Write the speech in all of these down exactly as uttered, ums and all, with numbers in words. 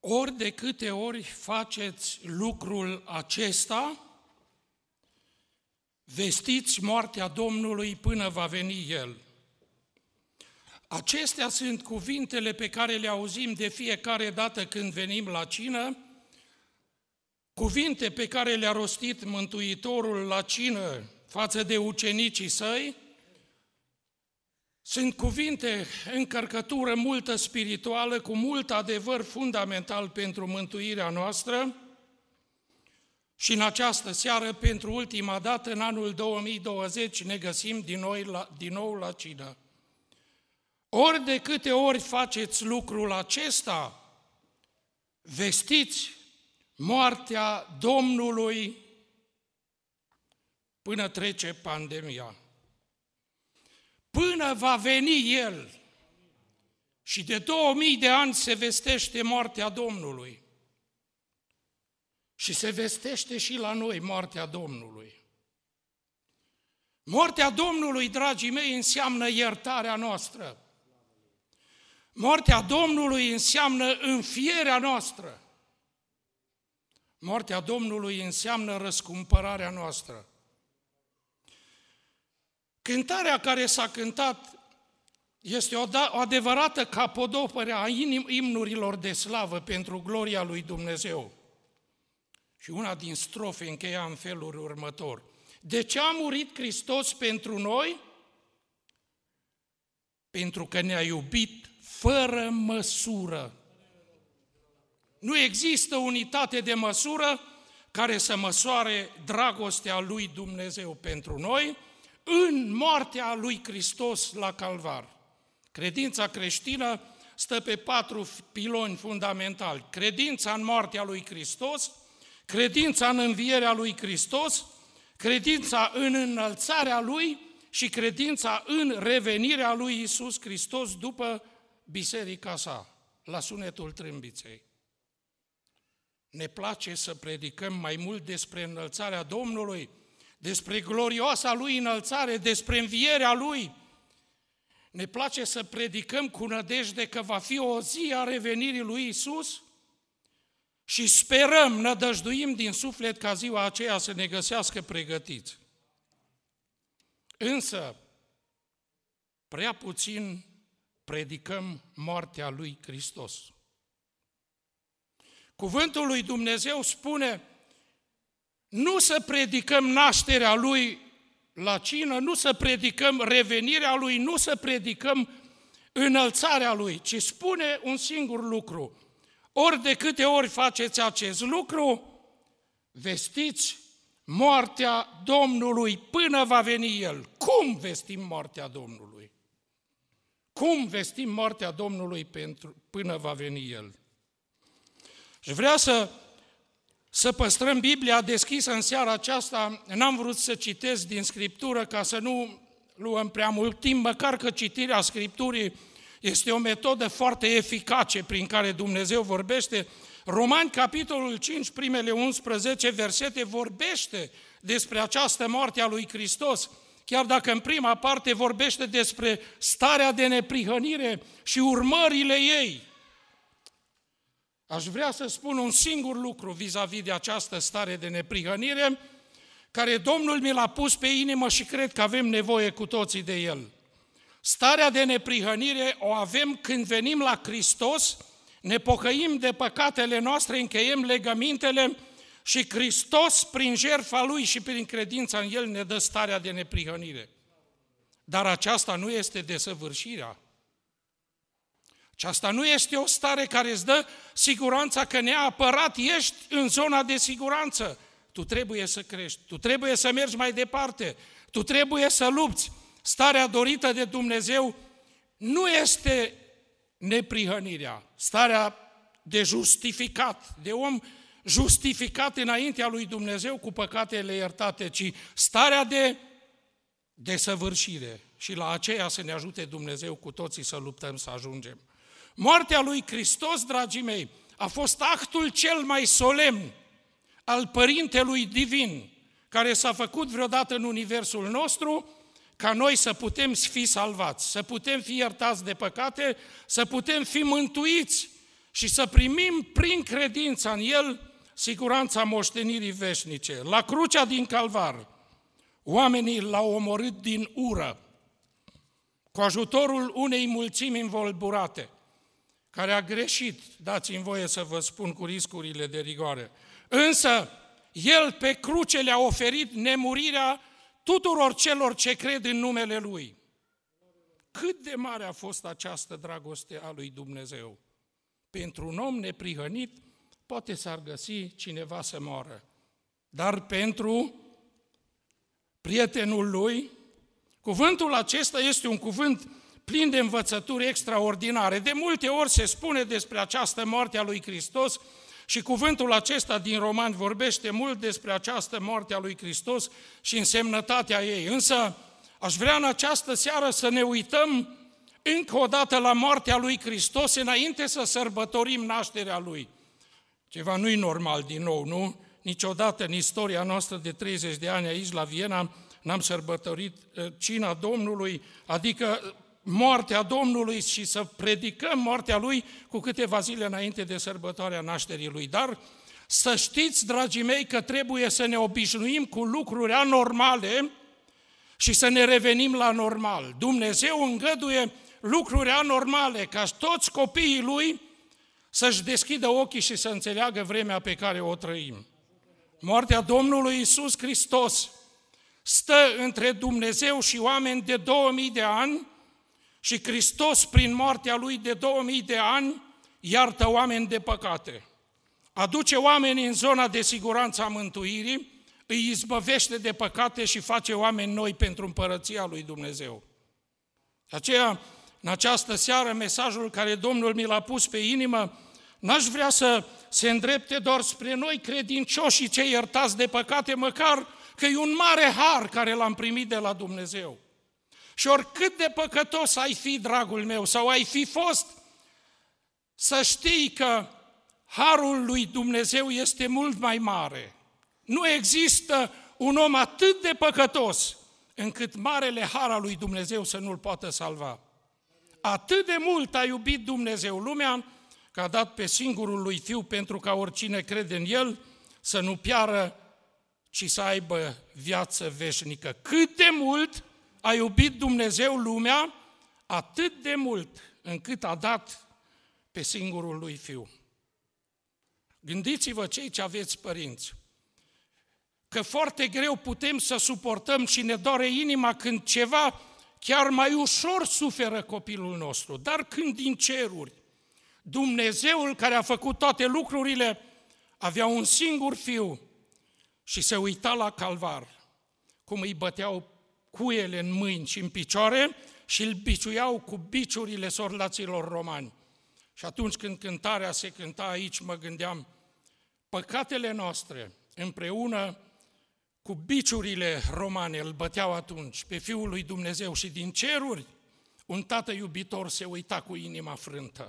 Ori de câte ori faceți lucrul acesta, vestiți moartea Domnului până va veni El. Acestea sunt cuvintele pe care le auzim de fiecare dată când venim la cină, cuvinte pe care le-a rostit Mântuitorul la cină față de ucenicii săi. Sunt cuvinte încărcătură multă spirituală, cu mult adevăr fundamental pentru mântuirea noastră. Și în această seară, pentru ultima dată, în anul două mii douăzeci, ne găsim din nou la, din nou la cină. Ori de câte ori faceți lucrul acesta, vestiți moartea Domnului până trece pandemia. Până va veni El. Și de două mii de ani se vestește moartea Domnului. Și se vestește și la noi moartea Domnului. Moartea Domnului, dragii mei, înseamnă iertarea noastră. Moartea Domnului înseamnă înfierea noastră. Moartea Domnului înseamnă răscumpărarea noastră. Cântarea care s-a cântat este o, da, o adevărată capodoperă a imnurilor de slavă pentru gloria lui Dumnezeu. Și una din strofe încheia în felul următor. De ce a murit Hristos pentru noi? Pentru că ne-a iubit fără măsură. Nu există unitate de măsură care să măsoare dragostea lui Dumnezeu pentru noi în moartea lui Hristos la Calvar. Credința creștină stă pe patru piloni fundamentali. Credința în moartea lui Hristos, credința în învierea lui Hristos, credința în înălțarea lui și credința în revenirea lui Iisus Hristos după biserica sa, la sunetul trâmbiței. Ne place să predicăm mai mult despre înălțarea Domnului, despre glorioasa lui înălțare, despre învierea lui. Ne place să predicăm cu nădejde că va fi o zi a revenirii lui Iisus și sperăm, nădăjduim din suflet ca ziua aceea să ne găsească pregătiți. Însă, prea puțin predicăm moartea lui Hristos. Cuvântul lui Dumnezeu spune nu să predicăm nașterea lui la cină, nu să predicăm revenirea lui, nu să predicăm înălțarea lui, ci spune un singur lucru. Ori de câte ori faceți acest lucru, vestiți moartea Domnului până va veni El. Cum vestim moartea Domnului? Cum vestim moartea Domnului pentru, până va veni El? Și vreau să, să păstrăm Biblia deschisă în seara aceasta. N-am vrut să citesc din Scriptură ca să nu luăm prea mult timp, măcar că citirea Scripturii este o metodă foarte eficace prin care Dumnezeu vorbește. Romani, capitolul cinci, primele unsprezece versete, vorbește despre această moarte a lui Hristos, chiar dacă în prima parte vorbește despre starea de neprihănire și urmările ei. Aș vrea să spun un singur lucru vis-a-vis de această stare de neprihănire, care Domnul mi l-a pus pe inimă și cred că avem nevoie cu toții de el. Starea de neprihănire o avem când venim la Hristos, ne pocăim de păcatele noastre, încheiem legămintele și Hristos, prin jertfa Lui și prin credința în El, ne dă starea de neprihănire. Dar aceasta nu este desăvârșirea. Aceasta nu este o stare care îți dă siguranța că neapărat ești în zona de siguranță. Tu trebuie să crești, tu trebuie să mergi mai departe, tu trebuie să lupți. Starea dorită de Dumnezeu nu este neprihănirea, starea de justificat, de om justificat înaintea lui Dumnezeu cu păcatele iertate, ci starea de desăvârșire. Și la aceea să ne ajute Dumnezeu cu toții să luptăm să ajungem. Moartea lui Hristos, dragii mei, a fost actul cel mai solemn al Părintelui Divin, care s-a făcut vreodată în universul nostru, ca noi să putem fi salvați, să putem fi iertați de păcate, să putem fi mântuiți și să primim prin credința în El siguranța moștenirii veșnice. La crucea din Calvar, oamenii l-au omorât din ură, cu ajutorul unei mulțimi învolburate, care a greșit, dați-mi voie să vă spun cu riscurile de rigoare. Însă, El pe cruce le-a oferit nemurirea tuturor celor ce cred în numele Lui. Cât de mare a fost această dragoste a lui Dumnezeu? Pentru un om neprihănit, poate s-ar găsi cineva să moară. Dar pentru prietenul lui, cuvântul acesta este un cuvânt plin de învățături extraordinare. De multe ori se spune despre această moarte a lui Hristos și cuvântul acesta din Romani vorbește mult despre această moarte a lui Hristos și însemnătatea ei. Însă aș vrea în această seară să ne uităm încă o dată la moartea lui Hristos înainte să sărbătorim nașterea Lui. Ceva nu-i normal din nou, nu? Niciodată în istoria noastră de treizeci de ani aici la Viena n-am sărbătorit cina Domnului, adică moartea Domnului și să predicăm moartea Lui cu câteva zile înainte de sărbătoarea nașterii Lui. Dar să știți, dragii mei, că trebuie să ne obișnuim cu lucruri anormale și să ne revenim la normal. Dumnezeu îngăduie lucruri anormale ca toți copiii Lui să-și deschidă ochii și să înțeleagă vremea pe care o trăim. Moartea Domnului Iisus Hristos stă între Dumnezeu și oameni de două mii de ani și Hristos, prin moartea Lui de două mii de ani, iartă oameni de păcate. Aduce oamenii în zona de siguranță a mântuirii, îi izbăvește de păcate și face oameni noi pentru împărăția lui Dumnezeu. De aceea, în această seară, mesajul care Domnul mi l-a pus pe inimă, n-aș vrea să se îndrepte doar spre noi credincioși și cei iertați de păcate, măcar că e un mare har care l-am primit de la Dumnezeu. Și oricât de păcătos ai fi, dragul meu, sau ai fi fost, să știi că harul lui Dumnezeu este mult mai mare. Nu există un om atât de păcătos încât marele har al lui Dumnezeu să nu-l poată salva. Atât de mult a iubit Dumnezeu lumea că a dat pe singurul lui Fiu pentru ca oricine crede în El să nu piară, ci să aibă viață veșnică. Cât de mult a iubit Dumnezeu lumea, atât de mult încât a dat pe singurul lui Fiu. Gândiți-vă, cei ce aveți părinți, că foarte greu putem să suportăm și ne doare inima când ceva chiar mai ușor suferă copilul nostru, dar când din ceruri Dumnezeul care a făcut toate lucrurile avea un singur fiu și se uita la Calvar, cum îi băteau cuiele în mâini și în picioare și îl biciuiau cu biciurile soldaților romani. Și atunci când cântarea se cânta aici, mă gândeam, păcatele noastre împreună cu biciurile romane îl băteau atunci pe Fiul lui Dumnezeu și din ceruri un tată iubitor se uita cu inima frântă.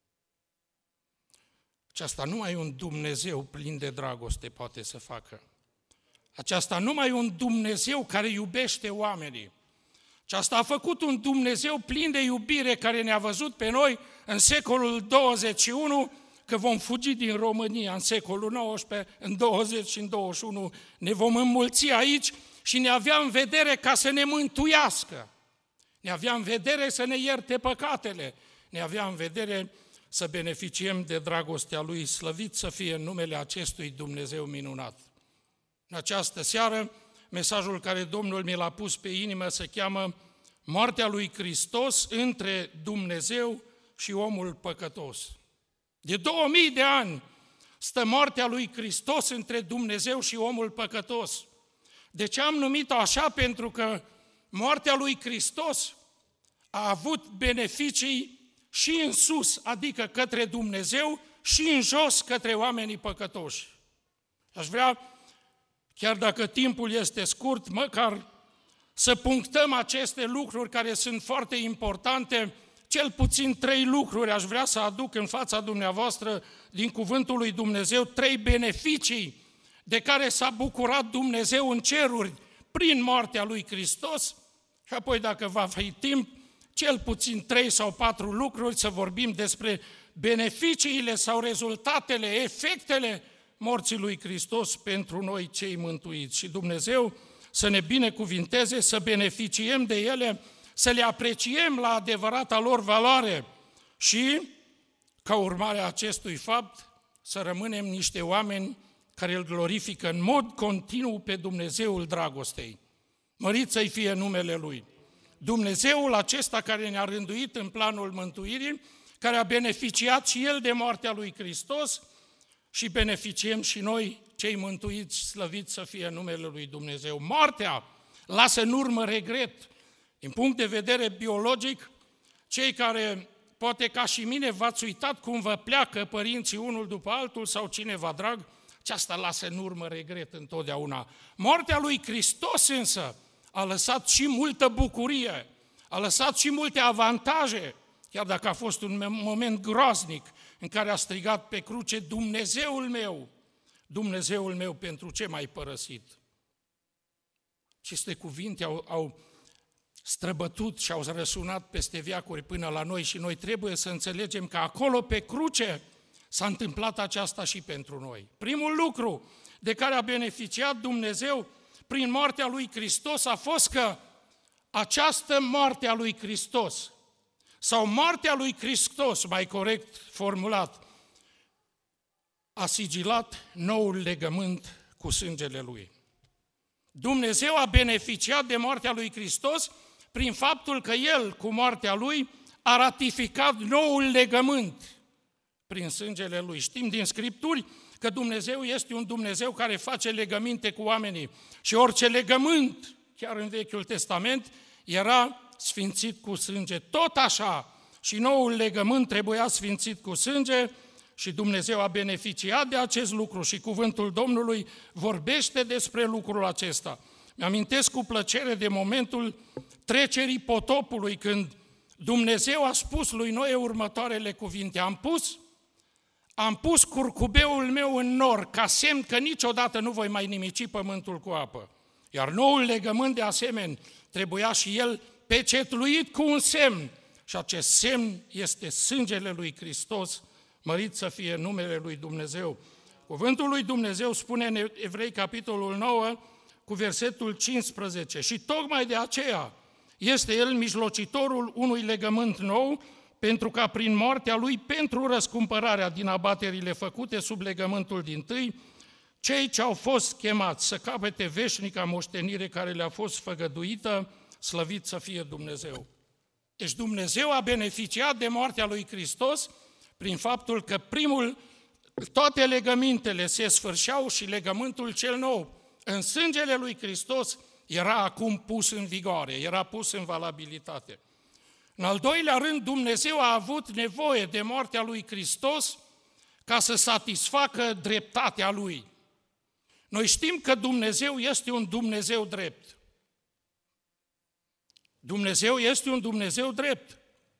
Aceasta numai un Dumnezeu plin de dragoste poate să facă. Aceasta numai un Dumnezeu care iubește oamenii. Aceasta a făcut un Dumnezeu plin de iubire care ne-a văzut pe noi în secolul douăzeci și unu, că vom fugi din România în secolul nouăsprezece, în douăzeci și în douăzeci și unu ne vom înmulți aici și ne avea în vedere ca să ne mântuiască. Ne avea în vedere să ne ierte păcatele. Ne avea în vedere să beneficiem de dragostea Lui, slăvit să fie în numele acestui Dumnezeu minunat. În această seară, mesajul care Domnul mi l-a pus pe inimă se cheamă Moartea lui Hristos între Dumnezeu și omul păcătos. De două mii de ani stă moartea lui Hristos între Dumnezeu și omul păcătos. De ce am numit-o așa? Pentru că moartea lui Hristos a avut beneficii și în sus, adică către Dumnezeu, și în jos, către oamenii păcătoși. Aș vrea, chiar dacă timpul este scurt, măcar să punctăm aceste lucruri care sunt foarte importante. Cel puțin trei lucruri aș vrea să aduc în fața dumneavoastră din cuvântul lui Dumnezeu, trei beneficii de care s-a bucurat Dumnezeu în ceruri prin moartea lui Hristos și apoi, dacă va fi timp, cel puțin trei sau patru lucruri, să vorbim despre beneficiile sau rezultatele, efectele morții lui Hristos pentru noi cei mântuiți. Și Dumnezeu să ne binecuvinteze, să beneficiem de ele, să le apreciem la adevărata lor valoare și, ca urmare a acestui fapt, să rămânem niște oameni care îl glorifică în mod continuu pe Dumnezeul dragostei. Mărit să-i fie numele Lui. Dumnezeul acesta care ne-a rânduit în planul mântuirii, care a beneficiat și El de moartea lui Hristos și beneficiem și noi, cei mântuiți, slăviți să fie numele Lui Dumnezeu. Moartea lasă în urmă regret. Din punct de vedere biologic, cei care, poate ca și mine, v-ați uitat cum vă pleacă părinții unul după altul sau cineva drag, aceasta lasă în urmă regret întotdeauna. Moartea lui Hristos însă a lăsat și multă bucurie, a lăsat și multe avantaje, chiar dacă a fost un moment groaznic în care a strigat pe cruce: Dumnezeul meu, Dumnezeul meu, pentru ce m-ai părăsit? Aceste cuvinte au, au străbătut și au răsunat peste veacuri până la noi și noi trebuie să înțelegem că acolo pe cruce s-a întâmplat aceasta și pentru noi. Primul lucru de care a beneficiat Dumnezeu prin moartea lui Hristos a fost că această moarte a lui Hristos, sau moartea lui Hristos, mai corect formulat, a sigilat noul legământ cu sângele Lui. Dumnezeu a beneficiat de moartea lui Hristos prin faptul că El, cu moartea Lui, a ratificat noul legământ prin sângele Lui. Știm din Scripturi că Dumnezeu este un Dumnezeu care face legăminte cu oamenii și orice legământ, chiar în Vechiul Testament, era sfințit cu sânge. Tot așa și noul legământ trebuia sfințit cu sânge și Dumnezeu a beneficiat de acest lucru și cuvântul Domnului vorbește despre lucrul acesta. Mi-amintesc cu plăcere de momentul trecerii potopului, când Dumnezeu a spus lui Noe următoarele cuvinte: Am pus, am pus curcubeul meu în nor, ca semn că niciodată nu voi mai nimici pământul cu apă. Iar noul legământ de asemenea trebuia și el pecetluit cu un semn. Și acest semn este sângele lui Hristos, mărit să fie numele lui Dumnezeu. Cuvântul lui Dumnezeu spune în Evrei, capitolul nouă, cu versetul cincisprezece: Și tocmai de aceea este El mijlocitorul unui legământ nou, pentru ca prin moartea Lui, pentru răscumpărarea din abaterile făcute sub legământul dintâi, cei ce au fost chemați să capete veșnica moștenire care le-a fost făgăduită, slăvit să fie Dumnezeu. Deci Dumnezeu a beneficiat de moartea lui Hristos prin faptul că primul, toate legămintele se sfârșeau și legământul cel nou în sângele lui Hristos era acum pus în vigoare, era pus în valabilitate. În al doilea rând, Dumnezeu a avut nevoie de moartea lui Hristos ca să satisfacă dreptatea Lui. Noi știm că Dumnezeu este un Dumnezeu drept. Dumnezeu este un Dumnezeu drept.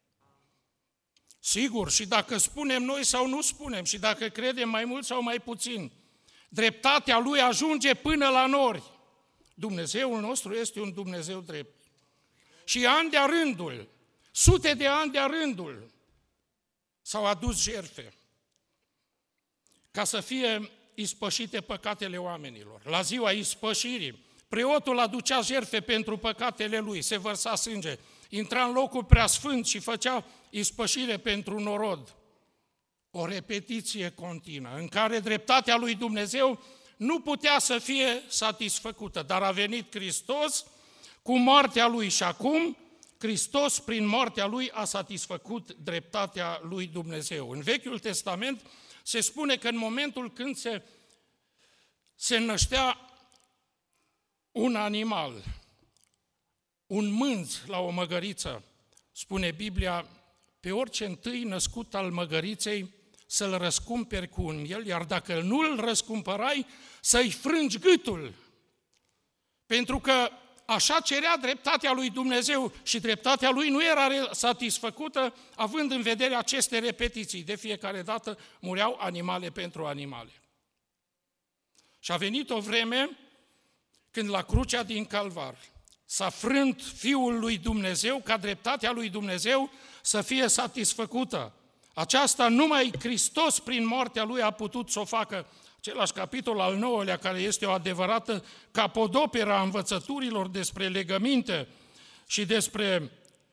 Sigur, și dacă spunem noi sau nu spunem, și dacă credem mai mult sau mai puțin, dreptatea Lui ajunge până la nori. Dumnezeul nostru este un Dumnezeu drept. Și ani de-a rândul, sute de ani de-a rândul, s-au adus jertfe ca să fie ispășite păcatele oamenilor. La ziua ispășirii, preotul aducea jertfe pentru păcatele lui, se vărsa sânge, intra în locul preasfânt și făcea ispășire pentru norod. O repetiție continuă, în care dreptatea lui Dumnezeu nu putea să fie satisfăcută, dar a venit Hristos cu moartea Lui și acum Hristos, prin moartea Lui, a satisfăcut dreptatea lui Dumnezeu. În Vechiul Testament se spune că în momentul când se, se năștea un animal, un mânz la o măgăriță, spune Biblia, pe orice întâi născut al măgăriței să-l răscumperi cu un miel, iar dacă nu îl răscumpărai, să-i frângi gâtul. Pentru că așa cerea dreptatea lui Dumnezeu și dreptatea Lui nu era satisfăcută, având în vedere aceste repetiții. De fiecare dată mureau animale pentru animale. Și a venit o vreme când la crucea din Calvar s-a frânt Fiul lui Dumnezeu, ca dreptatea lui Dumnezeu să fie satisfăcută. Aceasta numai Hristos prin moartea Lui a putut să o facă. Același capitol al nouălea, care este o adevărată capodoperă a învățăturilor despre legăminte și despre,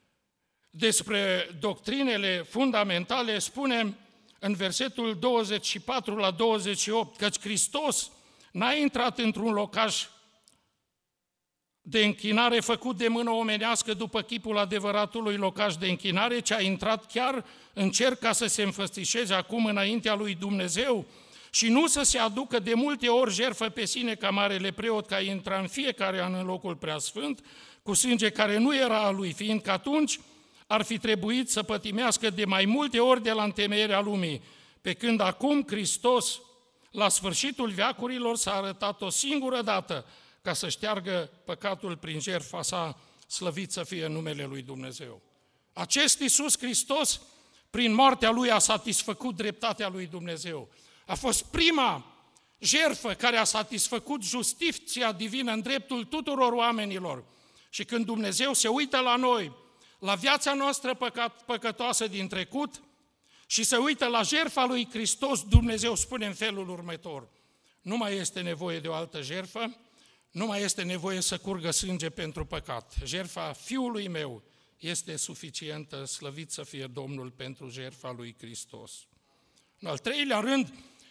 despre doctrinele fundamentale, spune în versetul douăzeci și patru la douăzeci și opt, căci Hristos n-a intrat într-un locaș de închinare făcut de mână omenească după chipul adevăratului locaș de închinare, ci a intrat chiar în cer ca să se înfățișeze acum înaintea lui Dumnezeu și nu să se aducă de multe ori jertfă pe sine ca marele preot, ca intra în fiecare an în locul preasfânt, cu sânge care nu era a lui, fiindcă atunci ar fi trebuit să pătimească de mai multe ori de la întemeierea lumii, pe când acum Hristos, la sfârșitul veacurilor, s-a arătat o singură dată ca să șteargă păcatul prin jertfa sa, slăvit să fie numele lui Dumnezeu. Acest Iisus Hristos, prin moartea Lui, a satisfăcut dreptatea lui Dumnezeu. A fost prima jertfă care a satisfăcut justiția divină în dreptul tuturor oamenilor. Și când Dumnezeu se uită la noi, la viața noastră păcat, păcătoasă din trecut și se uită la jertfa lui Hristos, Dumnezeu spune în felul următor: nu mai este nevoie de o altă jertfă, nu mai este nevoie să curgă sânge pentru păcat. Jertfa Fiului meu este suficientă, slăvit să fie Domnul pentru jertfa lui Hristos. În al treilea rând,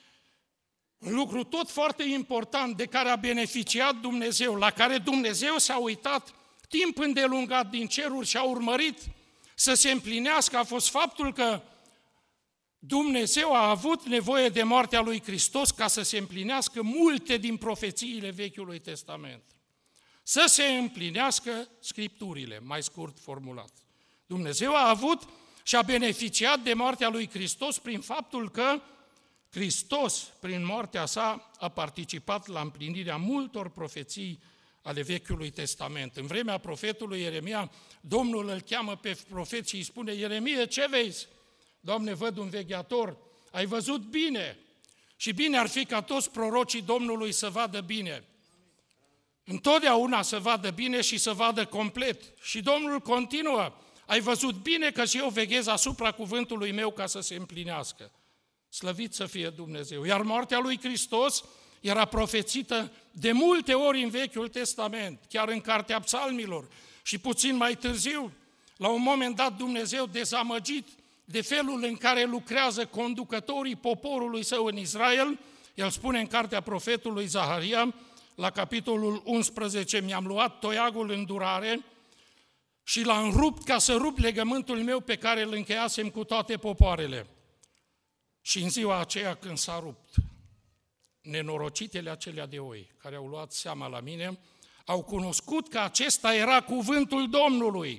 un lucru tot foarte important de care a beneficiat Dumnezeu, la care Dumnezeu s-a uitat timp îndelungat din ceruri și a urmărit să se împlinească, a fost faptul că Dumnezeu a avut nevoie de moartea lui Hristos ca să se împlinească multe din profețiile Vechiului Testament. Să se împlinească Scripturile, mai scurt formulat. Dumnezeu a avut și a beneficiat de moartea lui Hristos prin faptul că Hristos, prin moartea sa, a participat la împlinirea multor profeții ale Vechiului Testament. În vremea profetului Ieremia, Domnul îl cheamă pe profet și îi spune: Ieremie, ce vezi? Doamne, văd un vegheator, ai văzut bine. Și bine ar fi ca toți prorocii Domnului să vadă bine. Întotdeauna să vadă bine și să vadă complet. Și Domnul continuă: ai văzut bine că și eu veghez asupra cuvântului meu ca să se împlinească. Slăvit să fie Dumnezeu. Iar moartea lui Hristos era profețită de multe ori în Vechiul Testament, chiar în Cartea Psalmilor. Și puțin mai târziu, la un moment dat, Dumnezeu, dezamăgit de felul în care lucrează conducătorii poporului său în Israel, el spune în cartea profetului Zaharia, la capitolul unsprezece, mi-am luat toiagul în durare și l-am rupt ca să rup legământul meu pe care îl încheiasem cu toate popoarele. Și în ziua aceea când s-a rupt, nenorocitele acelea de oi care au luat seama la mine, au cunoscut că acesta era cuvântul Domnului.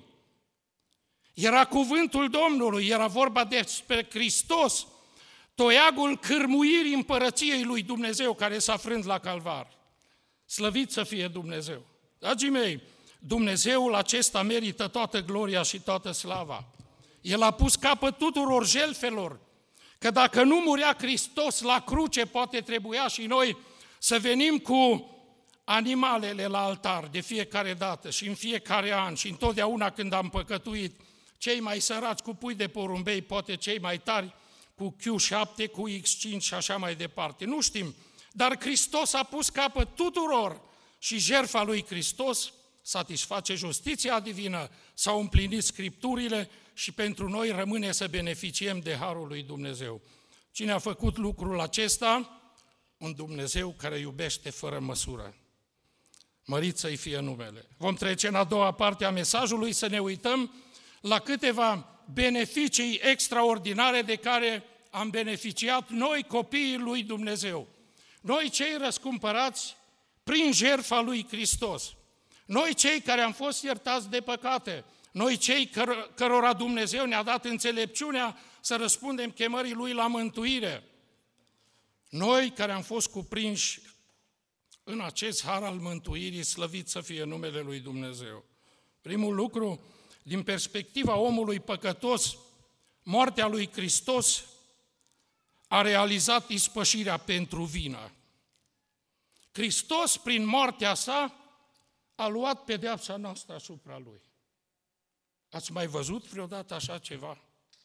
Era cuvântul Domnului, era vorba despre Hristos, toiagul cârmuirii împărăției lui Dumnezeu care s-a frânt la Calvar. Slăvit să fie Dumnezeu! Dragii mei, Dumnezeul acesta merită toată gloria și toată slava. El a pus capăt tuturor jeltfelor, că dacă nu murea Hristos la cruce, poate trebuia și noi să venim cu animalele la altar de fiecare dată și în fiecare an și întotdeauna când am păcătuit, cei mai săraci cu pui de porumbei, poate cei mai tari cu Q șapte, cu X cinci și așa mai departe. Nu știm, dar Hristos a pus capăt tuturor și jertfa lui Hristos satisface justiția divină, s-au împlinit Scripturile și pentru noi rămâne să beneficiem de harul lui Dumnezeu. Cine a făcut lucrul acesta? Un Dumnezeu care iubește fără măsură. Mărit să-i fie numele. Vom trece în a doua parte a mesajului să ne uităm la câteva beneficii extraordinare de care am beneficiat noi, copiii lui Dumnezeu. Noi cei răscumpărați prin jertfa lui Hristos. Noi cei care am fost iertați de păcate. Noi cei căr- cărora Dumnezeu ne-a dat înțelepciunea să răspundem chemării Lui la mântuire. Noi care am fost cuprinși în acest har al mântuirii, slăvit să fie numele Lui Dumnezeu. Primul lucru, din perspectiva omului păcătos, moartea lui Hristos a realizat ispășirea pentru vină. Hristos, prin moartea sa, a luat pedeapsa noastră asupra Lui. Ați mai văzut vreodată așa ceva?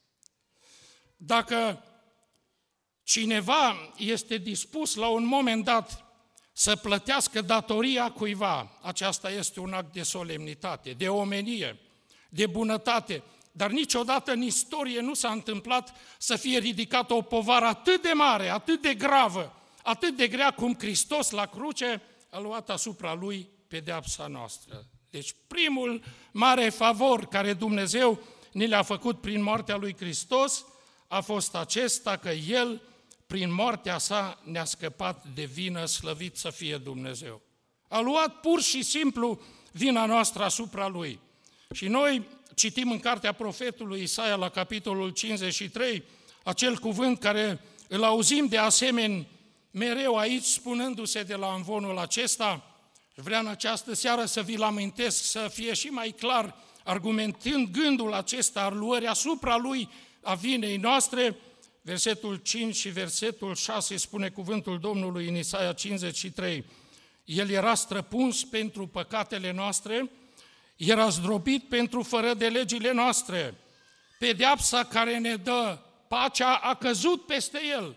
Dacă cineva este dispus la un moment dat să plătească datoria cuiva, aceasta este un act de solemnitate, de omenie, de bunătate, dar niciodată în istorie nu s-a întâmplat să fie ridicată o povară atât de mare, atât de gravă, atât de grea cum Hristos la cruce a luat asupra Lui pedeapsa noastră. Deci primul mare favor care Dumnezeu ni le-a făcut prin moartea lui Hristos a fost acesta că El, prin moartea sa, ne-a scăpat de vină, slăvit să fie Dumnezeu. A luat pur și simplu vina noastră asupra Lui. Și noi citim în cartea profetului Isaia la capitolul cincizeci și trei, acel cuvânt care îl auzim de asemenea mereu aici, spunându-se de la amvonul acesta. Vreau în această seară să vi-l amintesc, să fie și mai clar, argumentând gândul acesta al luării asupra Lui a vinei noastre. Versetul cinci și versetul șase spune cuvântul Domnului în Isaia cincizeci și trei. El era străpuns pentru păcatele noastre, era zdrobit pentru fără de legile noastre. Pedeapsa care ne dă pacea a căzut peste El.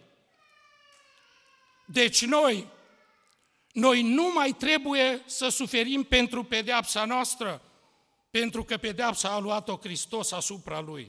Deci noi, noi nu mai trebuie să suferim pentru pedeapsa noastră, pentru că pedeapsa a luat-o Hristos asupra Lui.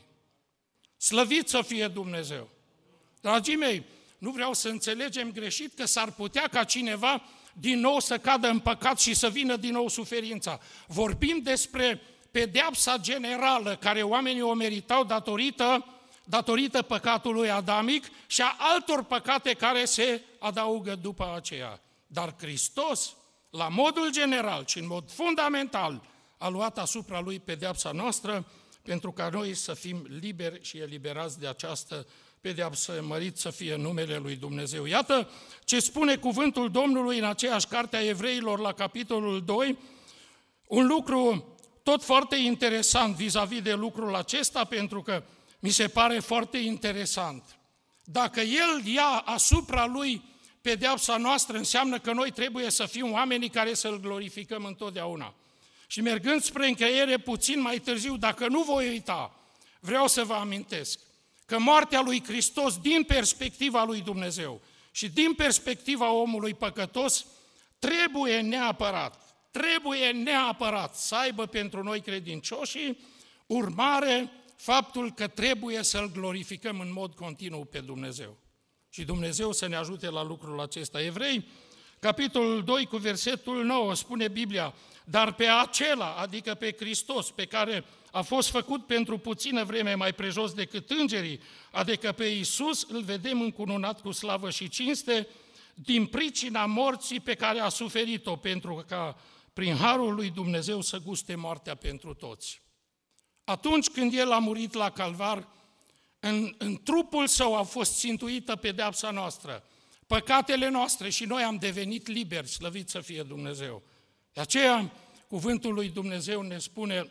Slăvit să fie Dumnezeu! Dragii mei, nu vreau să înțelegem greșit că s-ar putea ca cineva din nou să cadă în păcat și să vină din nou suferința. Vorbim despre pedeapsa generală care oamenii o meritau datorită, datorită păcatului adamic și a altor păcate care se adaugă după aceea. Dar Hristos, la modul general și în mod fundamental, a luat asupra Lui pedeapsa noastră pentru ca noi să fim liberi și eliberați de această pedeapsă, mărit să fie numele Lui Dumnezeu. Iată ce spune cuvântul Domnului în aceeași carte a Evreilor la capitolul doi, un lucru tot foarte interesant vis-a-vis de lucrul acesta, pentru că mi se pare foarte interesant. Dacă El ia asupra Lui pedeapsa noastră, înseamnă că noi trebuie să fim oamenii care să-L glorificăm întotdeauna. Și mergând spre încheiere puțin mai târziu, dacă nu voi uita, vreau să vă amintesc că moartea lui Hristos din perspectiva lui Dumnezeu și din perspectiva omului păcătos trebuie neapărat, trebuie neapărat să aibă pentru noi credincioșii urmare faptul că trebuie să-L glorificăm în mod continuu pe Dumnezeu. Și Dumnezeu să ne ajute la lucrul acesta. Evrei, capitolul doi cu versetul nouă, spune Biblia, dar pe acela, adică pe Hristos, pe care a fost făcut pentru puțină vreme mai prejos decât îngerii, adică pe Iisus, îl vedem încununat cu slavă și cinste, din pricina morții pe care a suferit-o, pentru ca prin harul lui Dumnezeu să guste moartea pentru toți. Atunci când El a murit la Calvar, în, în trupul Său a fost țintuită pedeapsa noastră, păcatele noastre și noi am devenit liberi, slăvit să fie Dumnezeu. De aceea, cuvântul lui Dumnezeu ne spune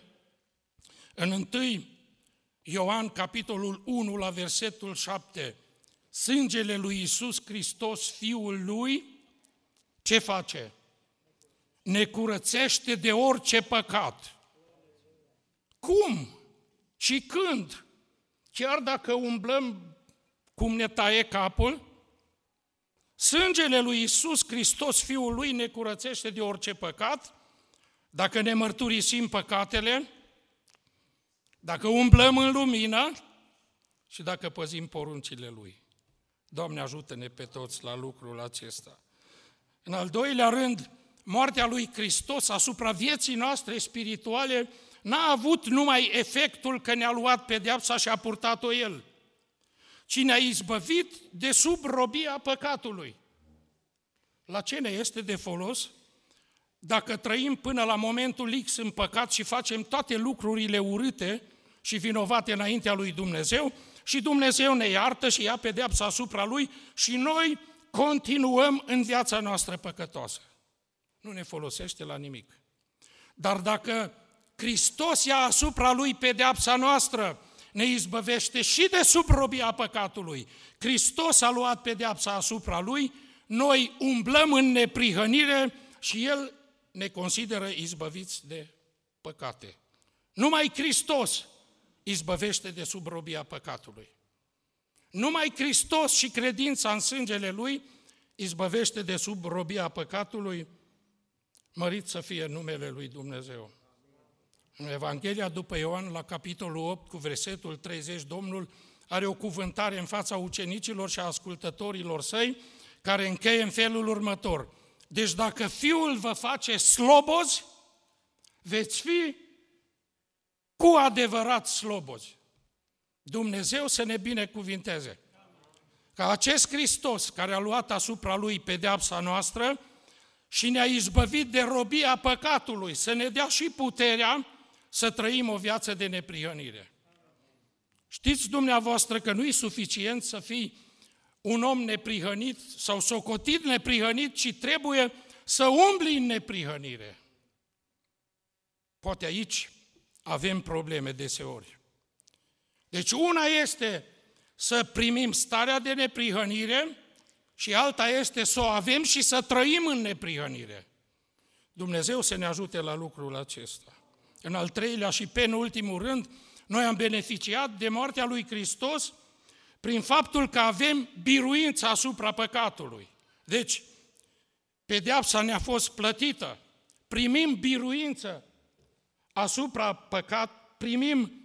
în întâi Ioan, capitolul unu, la versetul șapte, sângele lui Iisus Hristos, Fiul Lui, ce face? Ne curățește de orice păcat. Cum? Și când? Chiar dacă umblăm cum ne taie capul? Sângele lui Iisus Hristos, Fiul Lui, ne curățește de orice păcat, dacă ne mărturisim păcatele, dacă umblăm în lumină și dacă păzim poruncile Lui. Doamne, ajută-ne pe toți la lucrul acesta. În al doilea rând, moartea lui Hristos asupra vieții noastre spirituale n-a avut numai efectul că ne-a luat pedeapsa și a purtat-o El, ci ne-a izbăvit de sub robia păcatului. La ce ne este de folos dacă trăim până la momentul X în păcat și facem toate lucrurile urâte și vinovate înaintea lui Dumnezeu și Dumnezeu ne iartă și ia pedeapsa asupra Lui și noi continuăm în viața noastră păcătoasă? Nu ne folosește la nimic. Dar dacă Hristos ia asupra Lui pedeapsa noastră, ne izbăvește și de sub robia păcatului. Hristos a luat pedeapsa asupra Lui, noi umblăm în neprihănire și El ne consideră izbăviți de păcate. Numai Hristos izbăvește de sub robia păcatului. Numai Hristos și credința în sângele Lui izbăvește de sub robia păcatului. Mărit să fie numele Lui Dumnezeu. În Evanghelia după Ioan, la capitolul opt, cu versetul treizeci, Domnul are o cuvântare în fața ucenicilor și a ascultătorilor săi, care încheie în felul următor. Deci dacă Fiul vă face slobozi, veți fi cu adevărat slobozi. Dumnezeu să ne binecuvinteze. Ca acest Hristos care a luat asupra Lui pedeapsa noastră și ne-a izbăvit de robia păcatului, să ne dea și puterea să trăim o viață de neprihănire. Știți dumneavoastră că nu e suficient să fii un om neprihănit sau socotit neprihănit, ci trebuie să umbli în neprihănire. Poate aici avem probleme deseori. Deci una este să primim starea de neprihănire și alta este să o avem și să trăim în neprihănire. Dumnezeu să ne ajute la lucrul acesta. În al treilea și penultimul rând, noi am beneficiat de moartea lui Hristos prin faptul că avem biruință asupra păcatului. Deci, pedeapsa ne-a fost plătită, primim biruință asupra păcat, primim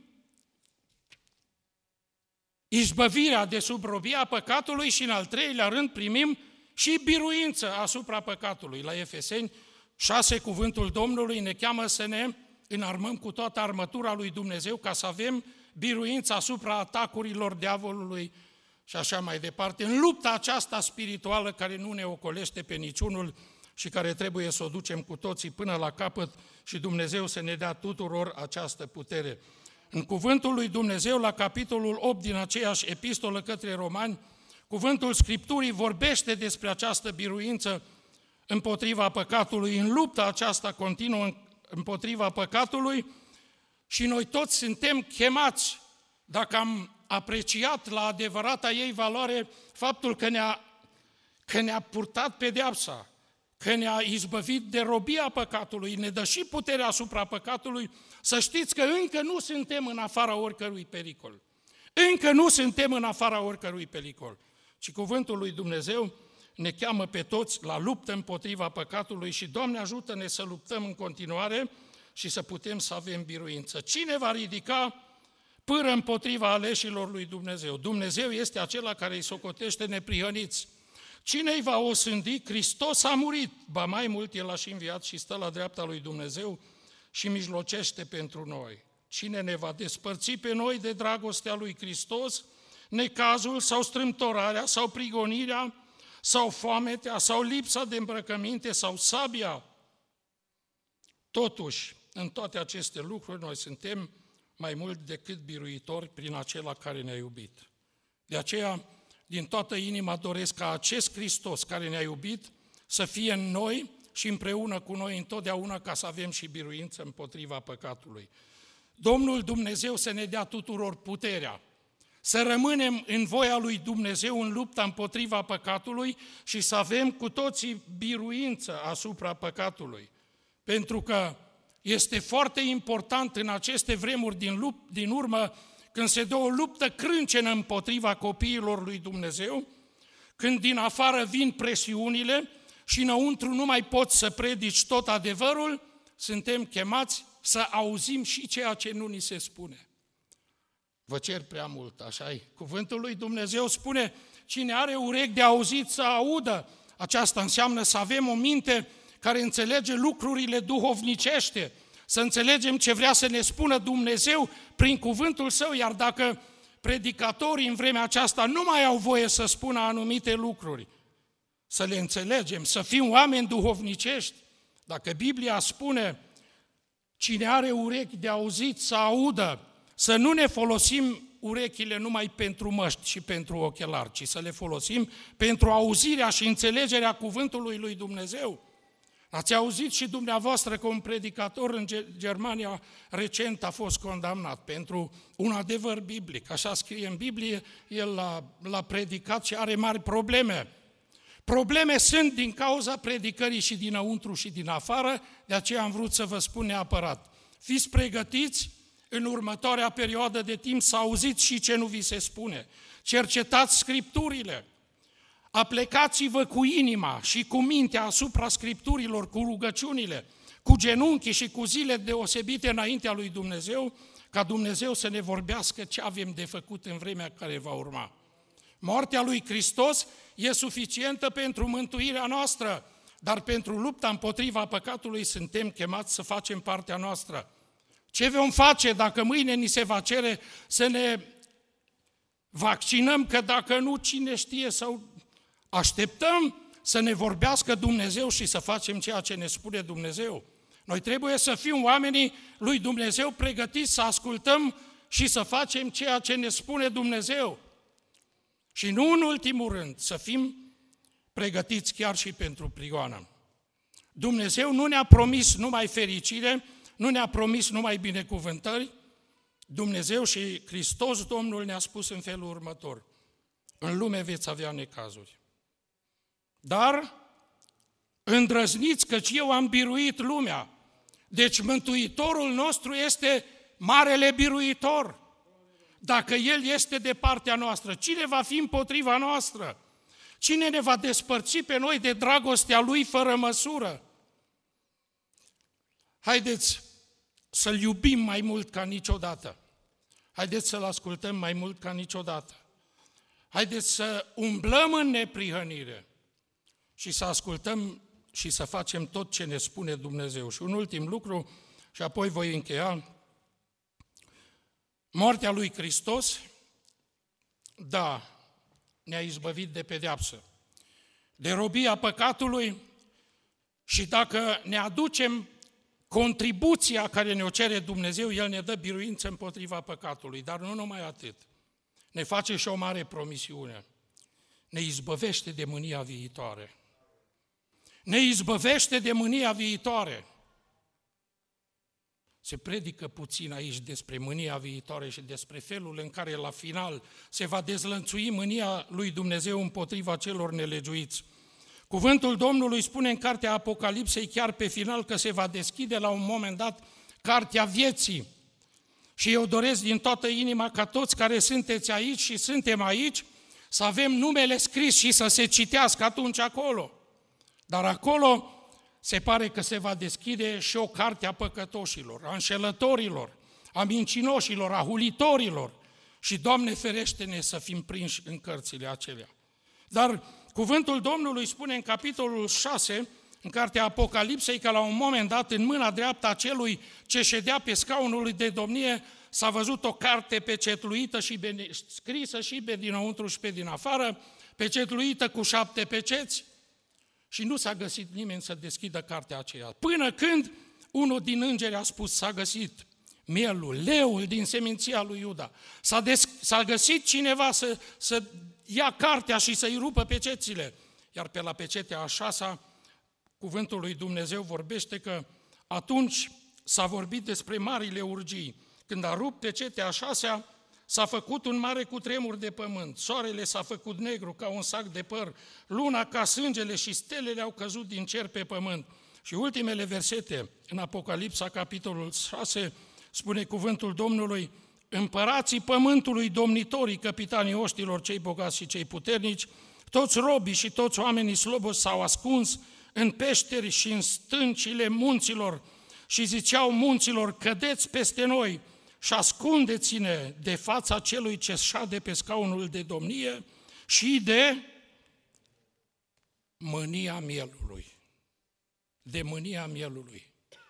izbăvirea de sub robia păcatului și în al treilea rând primim și biruință asupra păcatului. La Efeseni șase, cuvântul Domnului ne cheamă să ne înarmăm cu toată armătura lui Dumnezeu ca să avem biruință asupra atacurilor diavolului și așa mai departe. În lupta aceasta spirituală care nu ne ocolește pe niciunul și care trebuie să o ducem cu toții până la capăt și Dumnezeu să ne dea tuturor această putere. În cuvântul lui Dumnezeu, la capitolul opt din aceeași epistolă către Romani, cuvântul Scripturii vorbește despre această biruință împotriva păcatului, în lupta aceasta continuă împotriva păcatului și noi toți suntem chemați, dacă am apreciat la adevărata ei valoare faptul că ne-a, că ne-a purtat pedeapsa, că ne-a izbăvit de robia păcatului, ne dă și puterea asupra păcatului, să știți că încă nu suntem în afara oricărui pericol. Încă nu suntem în afara oricărui pericol. Și cuvântul lui Dumnezeu ne cheamă pe toți la luptă împotriva păcatului și, Doamne, ajută-ne să luptăm în continuare și să putem să avem biruință. Cine va ridica pâră împotriva aleșilor lui Dumnezeu? Dumnezeu este acela care îi socotește neprihăniți. Cine îi va osândi? Hristos a murit, ba mai mult, El a și înviat și stă la dreapta lui Dumnezeu și mijlocește pentru noi. Cine ne va despărți pe noi de dragostea lui Hristos? Necazul sau strâmtorarea sau prigonirea sau foametea sau lipsa de îmbrăcăminte sau sabia? Totuși, în toate aceste lucruri, noi suntem mai mult decât biruitori prin acela care ne-a iubit. De aceea, din toată inima doresc ca acest Hristos care ne-a iubit să fie în noi și împreună cu noi întotdeauna ca să avem și biruință împotriva păcatului. Domnul Dumnezeu să ne dea tuturor puterea, să rămânem în voia lui Dumnezeu în lupta împotriva păcatului și să avem cu toții biruință asupra păcatului. Pentru că este foarte important în aceste vremuri din, lupt, din urmă, când se dă o luptă crâncenă împotriva copiilor lui Dumnezeu, când din afară vin presiunile și înăuntru nu mai poți să predici tot adevărul, suntem chemați să auzim și ceea ce nu ni se spune. Vă cer prea mult, așa-i? Cuvântul lui Dumnezeu spune, cine are urechi de auzit să audă. Aceasta înseamnă să avem o minte care înțelege lucrurile duhovnicește, să înțelegem ce vrea să ne spună Dumnezeu prin cuvântul Său, iar dacă predicatorii în vremea aceasta nu mai au voie să spună anumite lucruri, să le înțelegem, să fim oameni duhovnicești. Dacă Biblia spune, cine are urechi de auzit să audă, să nu ne folosim urechile numai pentru măști și pentru ochelari, ci să le folosim pentru auzirea și înțelegerea cuvântului lui Dumnezeu. Ați auzit și dumneavoastră că un predicator în Germania recent a fost condamnat pentru un adevăr biblic. Așa scrie în Biblie, el l-a, l-a predicat și are mari probleme. Probleme sunt din cauza predicării și dinăuntru și din afară, de aceea am vrut să vă spun neapărat. Fiți pregătiți în următoarea perioadă de timp să auziți și ce nu vi se spune. Cercetați Scripturile, aplecați-vă cu inima și cu mintea asupra Scripturilor, cu rugăciunile, cu genunchii și cu zile deosebite înaintea lui Dumnezeu, ca Dumnezeu să ne vorbească ce avem de făcut în vremea care va urma. Moartea lui Hristos e suficientă pentru mântuirea noastră, dar pentru lupta împotriva păcatului suntem chemați să facem partea noastră. Ce vom face dacă mâine ni se va cere să ne vaccinăm, că dacă nu, cine știe, sau așteptăm să ne vorbească Dumnezeu și să facem ceea ce ne spune Dumnezeu? Noi trebuie să fim oamenii lui Dumnezeu pregătiți să ascultăm și să facem ceea ce ne spune Dumnezeu. Și nu în ultimul rând, să fim pregătiți chiar și pentru prigoană. Dumnezeu nu ne-a promis numai fericire, nu ne-a promis numai binecuvântări. Dumnezeu și Hristos Domnul ne-a spus în felul următor: în lume veți avea necazuri, dar îndrăzniți, căci eu am biruit lumea. Deci Mântuitorul nostru este marele biruitor. Dacă El este de partea noastră, cine va fi împotriva noastră? Cine ne va despărți pe noi de dragostea Lui fără măsură? Haideți să-L iubim mai mult ca niciodată. Haideți să-L ascultăm mai mult ca niciodată. Haideți să umblăm în neprihănire și să ascultăm și să facem tot ce ne spune Dumnezeu. Și un ultim lucru, și apoi voi încheia. Moartea lui Hristos, da, ne-a izbăvit de pedeapsă, de robia păcatului, și dacă ne aducem contribuția care ne-o cere Dumnezeu, El ne dă biruință împotriva păcatului. Dar nu numai atât. Ne face și o mare promisiune. Ne izbăvește de mânia viitoare. Ne izbăvește de mânia viitoare. Se predică puțin aici despre mânia viitoare și despre felul în care la final se va dezlănțui mânia lui Dumnezeu împotriva celor nelegiuiți. Cuvântul Domnului spune în cartea Apocalipsei chiar pe final că se va deschide la un moment dat cartea vieții. Și eu doresc din toată inima ca toți care sunteți aici și suntem aici să avem numele scris și să se citească atunci acolo. Dar acolo se pare că se va deschide și o carte a păcătoșilor, a înșelătorilor, a mincinoșilor, a hulitorilor. Și, Doamne ferește-ne să fim prinși în cărțile acelea. Dar cuvântul Domnului spune în capitolul șase, în cartea Apocalipsei, că la un moment dat, în mâna dreaptă a celui ce ședea pe scaunul de domnie, s-a văzut o carte pecetluită și be, scrisă și pe dinăuntru și pe din afară, pecetluită cu șapte peceți, și nu s-a găsit nimeni să deschidă cartea aceea. Până când unul din îngeri a spus: s-a găsit mielul, leul din seminția lui Iuda. S-a, des, s-a găsit cineva să, să ia cartea și să-i rupă pecețile. Iar pe la pecetea a șasea, cuvântul lui Dumnezeu vorbește că atunci s-a vorbit despre marile urgii. Când a rupt pecetea a șasea, s-a făcut un mare cutremur de pământ, soarele s-a făcut negru ca un sac de păr, luna ca sângele și stelele au căzut din cer pe pământ. Și ultimele versete în Apocalipsa, capitolul șase, spune cuvântul Domnului: împărații pământului, domnitorii, capitanii oștilor, cei bogați și cei puternici, toți robii și toți oamenii slobozi s-au ascuns în peșteri și în stâncile munților și ziceau munților: cădeți peste noi și ascundeți-ne de fața celui ce șade pe scaunul de domnie și de mânia mielului. De mânia mielului.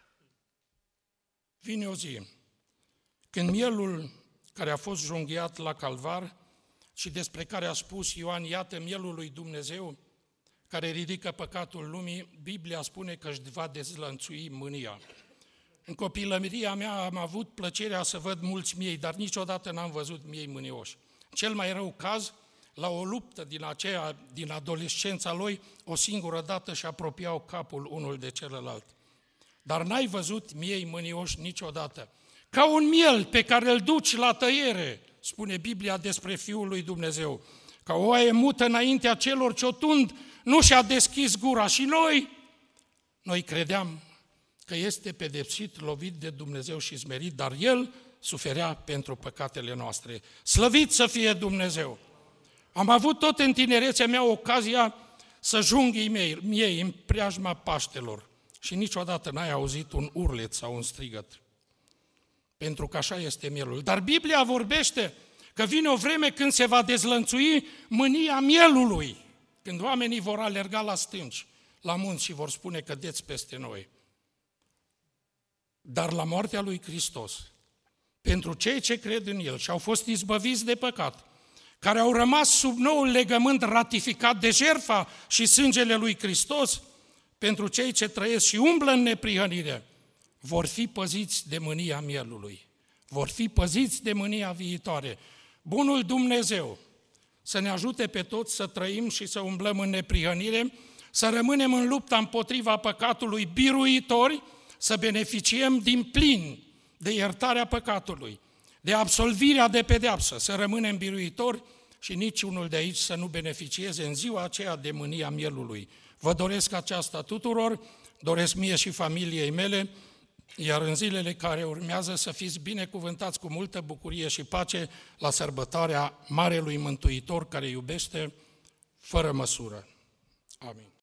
Vine o zi când mielul care a fost junghiat la Calvar și despre care a spus Ioan: iată mielul lui Dumnezeu care ridică păcatul lumii, Biblia spune că își va dezlănțui mânia. În copilăria mea am avut plăcerea să văd mulți miei, dar niciodată n-am văzut miei mânioși. Cel mai rău caz, la o luptă din aceea, din adolescența lui, o singură dată și apropiau capul unul de celălalt. Dar n-ai văzut miei mânioși niciodată. Ca un miel pe care îl duci la tăiere, spune Biblia despre Fiul lui Dumnezeu, ca o oaie mută înaintea celor ce o tund nu și-a deschis gura și noi, noi credeam că este pedepsit, lovit de Dumnezeu și smerit, dar El suferea pentru păcatele noastre. Slăvit să fie Dumnezeu! Am avut tot în tinerețea mea ocazia să junghii mei, miei în preajma Paștelor și niciodată n-ai auzit un urlet sau un strigăt. Pentru că așa este mielul. Dar Biblia vorbește că vine o vreme când se va dezlănțui mânia mielului, când oamenii vor alerga la stânci, la munți și vor spune că deți peste noi. Dar la moartea lui Hristos, pentru cei ce cred în El și au fost izbăviți de păcat, care au rămas sub noul legământ ratificat de jertfa și sângele lui Hristos, pentru cei ce trăiesc și umblă în neprihănire, vor fi păziți de mânia mielului, vor fi păziți de mânia viitoare. Bunul Dumnezeu să ne ajute pe toți să trăim și să umblăm în neprihănire, să rămânem în lupta împotriva păcatului biruitori, să beneficiem din plin de iertarea păcatului, de absolvirea de pedeapsă, să rămânem biruitori și niciunul de aici să nu beneficieze în ziua aceea de mânia mielului. Vă doresc aceasta tuturor, doresc mie și familiei mele, iar în zilele care urmează să fiți binecuvântați cu multă bucurie și pace la sărbătoarea Marelui Mântuitor care iubește fără măsură. Amin.